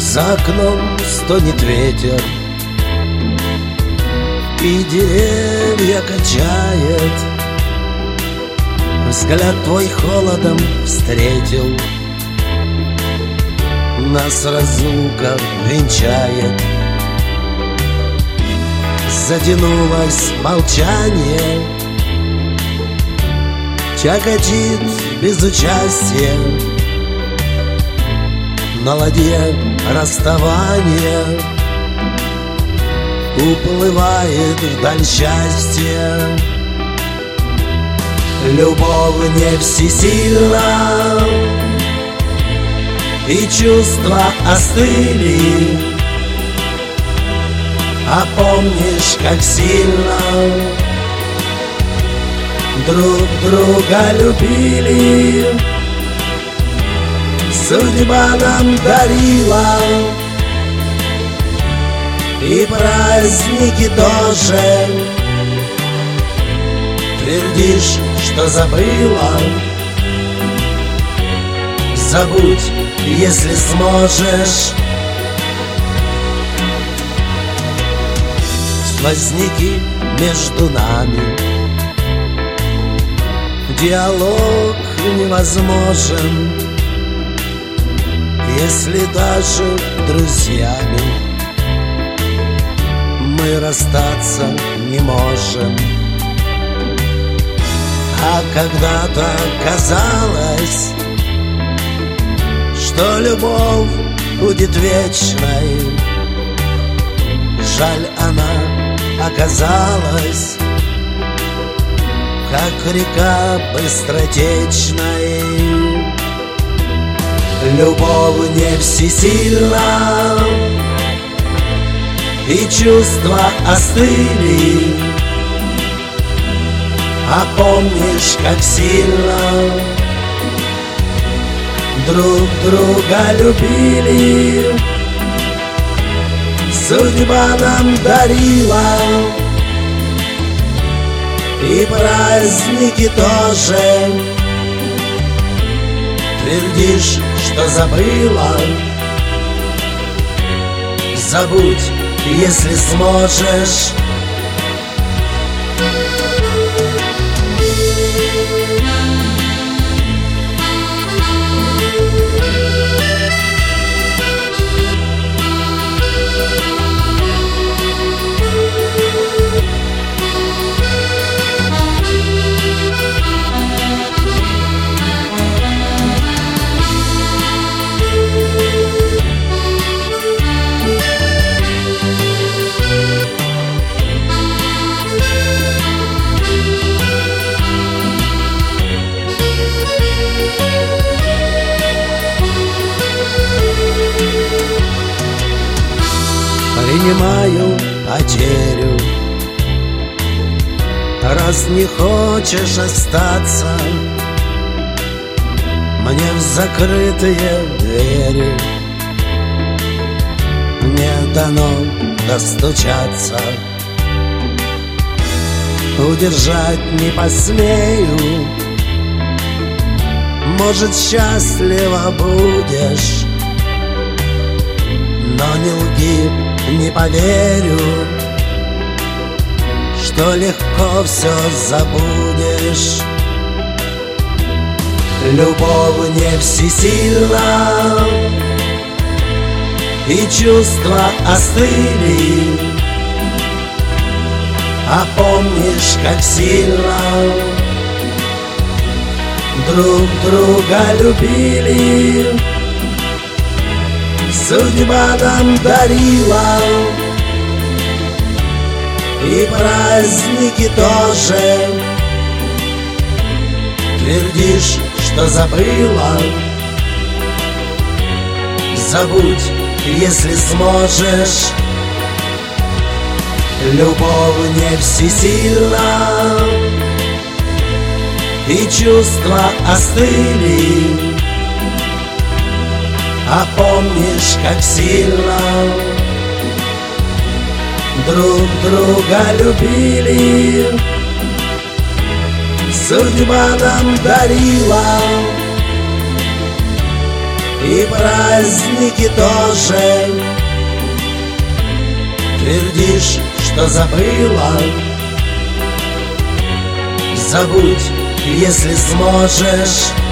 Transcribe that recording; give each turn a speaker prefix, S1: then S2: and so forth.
S1: За окном стонет ветер, и деревья качает. Взгляд твой холодом встретил, нас разлука венчает. Затянулось молчание, тяготит безучастие. На ладье расставание уплывает вдаль счастье. Любовь не всесильна, и чувства остыли. А помнишь, как сильно друг друга любили? Судьба нам дарила, и праздники тоже. Твердишь, что забыла. Забудь, если сможешь. Сквозняки между нами, диалог невозможен, если даже друзьями мы расстаться не можем. А когда-то казалось, что любовь будет вечной. Жаль, она оказалась, как река быстротечной. Любовь не всесильна, и чувства остыли. А помнишь, как сильно друг друга любили? Судьба нам дарила, и праздники тоже. Твердишь, что забыла. Забудь, если сможешь. Принимаю потерю, раз не хочешь остаться. Мне в закрытые двери не дано достучаться. Удержать не посмею, может, счастлива будешь, но не лги, не поверю, что легко все забудешь. Любовь не всесильна, и чувства остыли. А помнишь, как сильно друг друга любили? Судьба нам дарила, и праздники тоже. Твердишь, что забыла. Забудь, если сможешь. Любовь не всесильна, и чувства остыли. А помнишь, как сильно друг друга любили? Судьба нам дарила, и праздники тоже. Твердишь, что забыла. Забудь, если сможешь.